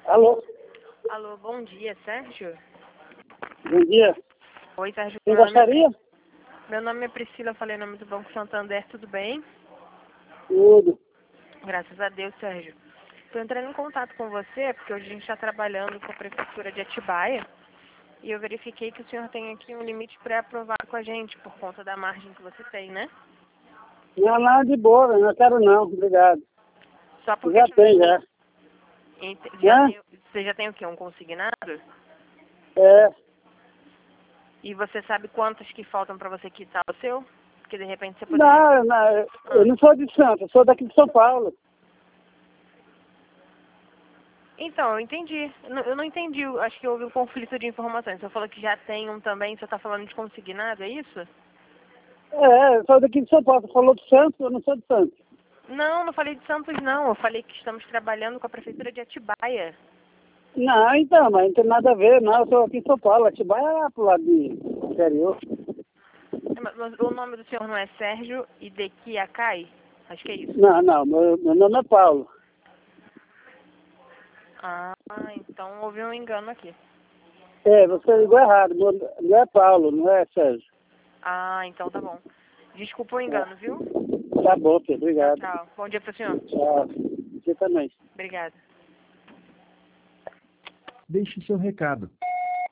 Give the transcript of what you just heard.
Alô? Alô, bom dia, Sérgio? Bom dia. Oi, Sérgio. Quem gostaria? Meu nome é Priscila, falei em nome do Banco Santander, tudo bem? Tudo. Graças a Deus, Sérgio. Estou entrando em contato com você porque hoje a gente está trabalhando com a Prefeitura de Atibaia e eu verifiquei que o senhor tem aqui um limite pré-aprovado com a gente por conta da margem que você tem, né? Não, não, de boa, não quero não, obrigado. Só porque... Já tem, já. Você já tem o quê? Um consignado? É. E você sabe quantos que faltam para você quitar o seu? Porque de repente você poderia... Não, não, eu não sou de Santos, eu sou daqui de São Paulo. Então, eu entendi. Eu não entendi. Acho que houve um conflito de informações. Você falou que já tem um também, você está falando de consignado, é isso? É, eu sou daqui de São Paulo. Você falou de Santos, eu não sou de Santos. Não, não falei de Santos, não. Eu falei que estamos trabalhando com a Prefeitura de Atibaia. Não, então, mas não tem nada a ver, não. Eu sou aqui em São Paulo. Atibaia é lá pro lado do interior. Mas o nome do senhor não é Sérgio Idequiacai? Acho que é isso. Não, não, meu nome é Paulo. Ah, então houve um engano aqui. É, você ligou errado. Meu é Paulo, não é Sérgio. Ah, então tá bom. Desculpa o engano, viu? Tá bom, filho, Tchau, obrigado. tchau. Bom dia pro senhor. Tchau. Você também. Obrigada. Deixe seu recado.